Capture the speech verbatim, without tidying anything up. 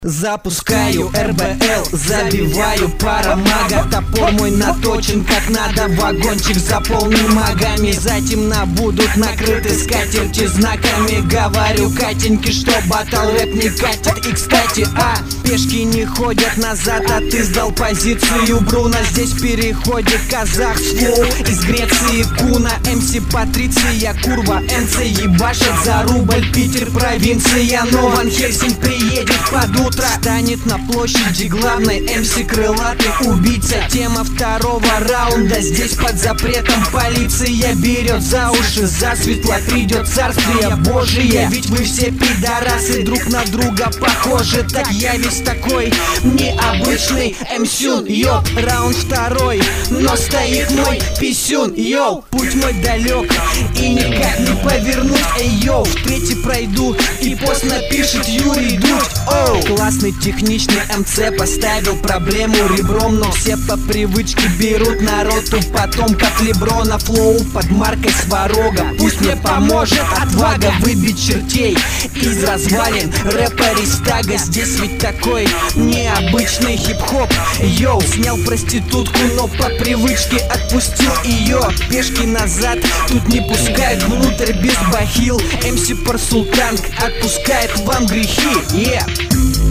Запускаю эр бэ эл, забиваю парамага. Топор мой наточен как надо, вагончик заполнен магами. Затем на будут накрыты скатерти знаками. Говорю Катеньке, что батл рэп не катит. И кстати, а, пешки не ходят назад, а ты сдал позицию Бруно. Здесь переходит казах флоу из Греции Куна. эм си Патриция, Курва, эн цэ ебашит за рубль. Питер, провинция, но Ван Хельсинг приедет под утро. Станет на площади главной эм си крылатый убийца. Тема второго раунда, здесь под запретом полиция берет за уши, засветло придет царствие Божие. Ведь вы все пидорасы, друг на друга похожи. Так я весь такой необычный эмсюн, йоу. Раунд второй, но стоит мой писюн, йоу. Путь мой далек и никак не повернуть, эй, йоу. В третий пройду и пост напишет Юрий Дудь, оу. Классный, техничный эм цэ поставил проблему ребром, но все по привычке берут народу потом как Леброна. Флоу под маркой Сварога, пусть мне поможет отвага выбить чертей из развалин рэпа Ристага. Здесь ведь такой необычный хип-хоп, йоу. Снял проститутку, но по привычке отпустил ее. Пешки назад тут не пускают внутрь без бахил. эм си Парсултанг отпускает вам грехи, yeah.